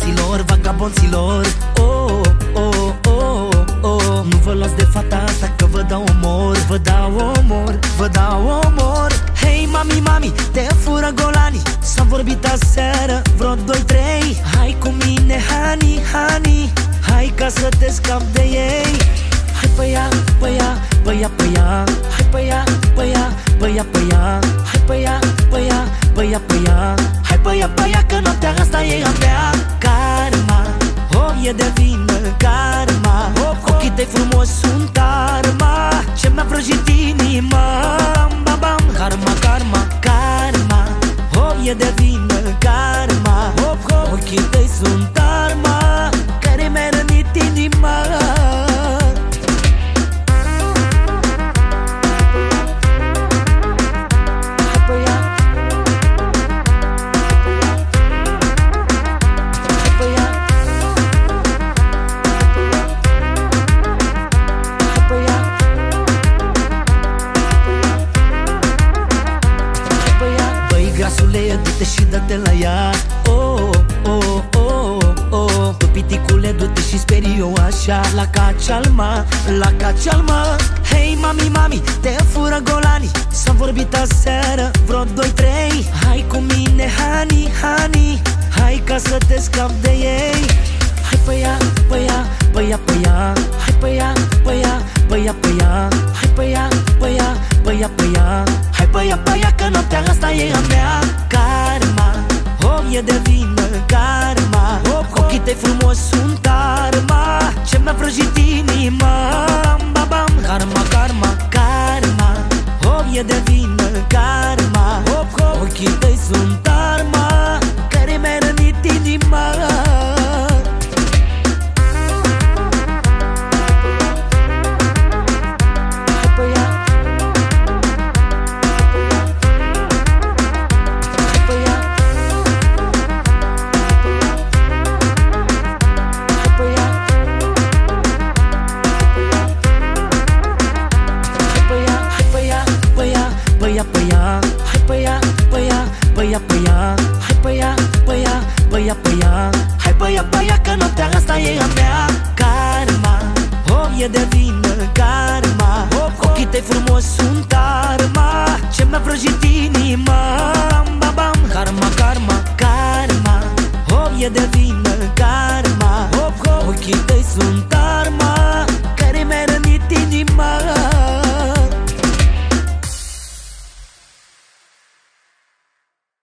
vagabonților, vagabonților. Oh, oh, oh, oh. Nu vă luați de fata asta că vă dau omor, vă dau omor, vă dau omor. Hei mami, mami, te fură golanii. S-am vorbit aseară vreo 2-3. Hai cu mine, honey, honey, hai ca să te scap de ei. Hai pe ea, pe ea, pe ea, pe ea. Hai pe ea, pe ea, pe ea, pe ea. Hai pe ea, pe ea, pe ea, pe ea. Hai pe ea, pe ea, că noaptea asta e a mea. Karma, oh, e de vină, karma. Ochii tăi frumos sunt arma ce mi-a vrăjit inima. Bam, bam, karma, karma, karma. Oh, e de vină, karma. Ochii tăi sunt arma care mi-a rănit inima. Du-te și dă-te la ea. Oh, oh, oh, oh. Tu piticule, du-te și sperii-o așa. La cacealma, la cacealma. Hei mami, mami, te fură golanii. S-am vorbit aseară vreo 2-3. Hai cu mine, honey, honey, hai ca să te scap de ei. Hai pe ea, pe ea, pe ea, pe ea. Hai pe ea, pe ea, pe ea, pe ea. Hai pe ea, pe ea, pe ea, pe ea. Hai pe ea, pe ea, că noaptea asta e a mea. Karma, oh, e de vină, karma. Ochii tăi frumos sunt arma ce mi-a vrăjit inima. Bam, bam, karma, karma, karma. Oh, e de vină, karma. Ochii tăi sunt arma care mi-a rănit inima. Hai pe ea, pe ea, pe ea, pe ea. Hai pe ea, pe ea, pe ea, pe ea. Hai pe ea, pe ea, că noaptea asta e a mea. Karma, oh, e de vină, karma. Ochii tăi frumos sunt arma ce mi-a vrăjit inima. Bam, bam, karma, karma, karma. Oh, e de vină, karma. Ochii tăi sunt arma